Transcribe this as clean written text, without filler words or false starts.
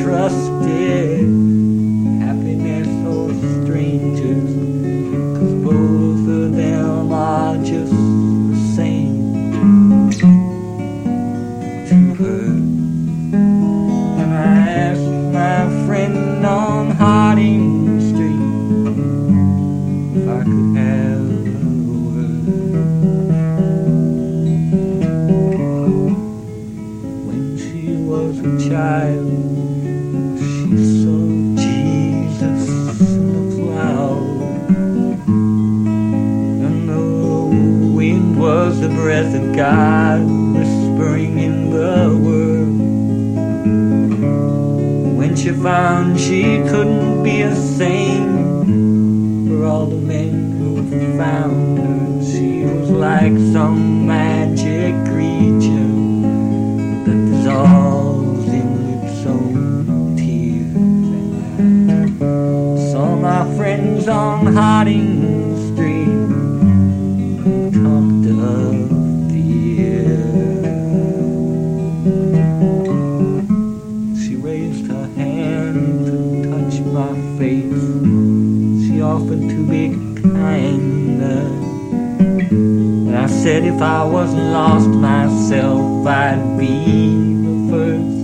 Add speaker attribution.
Speaker 1: trusted happiness or strangers, 'cause both of them are just the same to her. And I asked my friend on Harding Street if I could have a word. When she was a child, she saw Jesus in the cloud, and the wind was the breath of God whispering in the world. When she found she couldn't be a saint for all the men who found her, she was like some magic creature that dissolves in its own tears. And I saw my friends on Harding Street who talked of fear. She raised her hand to touch my face. She offered to be kinder. And I said if I wasn't lost myself, I'd be